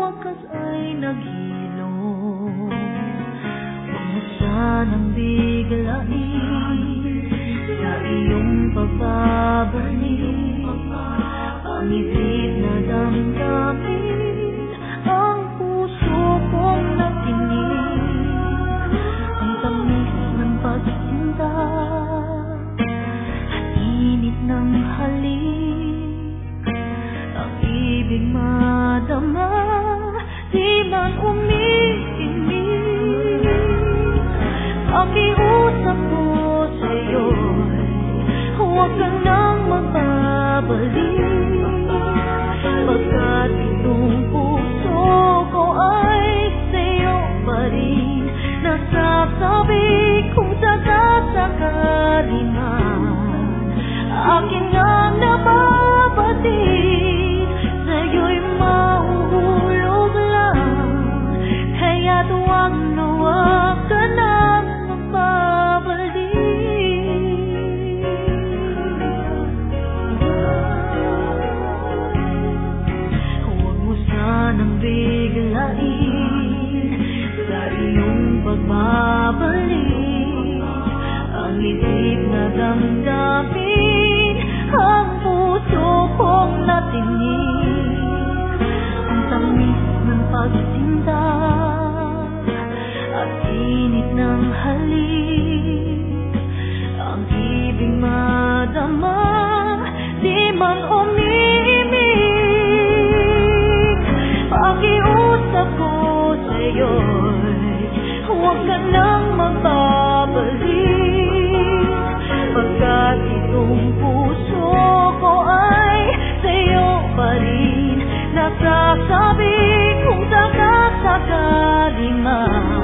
wakas ay naghilom. Huwag mo sanang biglain sa iyong pagbabalik. Ang isip na damdamin, ang puso kong natinig, ang tamis ng pagsinta at init ng halik. Ang ibig madama, di man umiinig. Pakiusap ko sa'yo'y huwag ka nang magbabalik, pagkat itong puso ko ay sa'yo pa rin. Nasasabi kung sakasakali man akin nga nababatid, sa'yo'y mahuhulog lang. Kaya't huwag na huwag ka nang magbabalik. Huwag mo sanang biglain sa iyong pagbabalik. Ang isip na damdamin, ang puso kong natinig, ang tamis ng pagsinta at init ng halik. Ang ibig madama, di man umiimig. Pakiusap ko sa'yo'y huwag ka nang magbabalik, pagkat itong puso ko ay sa'yo pa rin. Nasasabi kung sakasakali man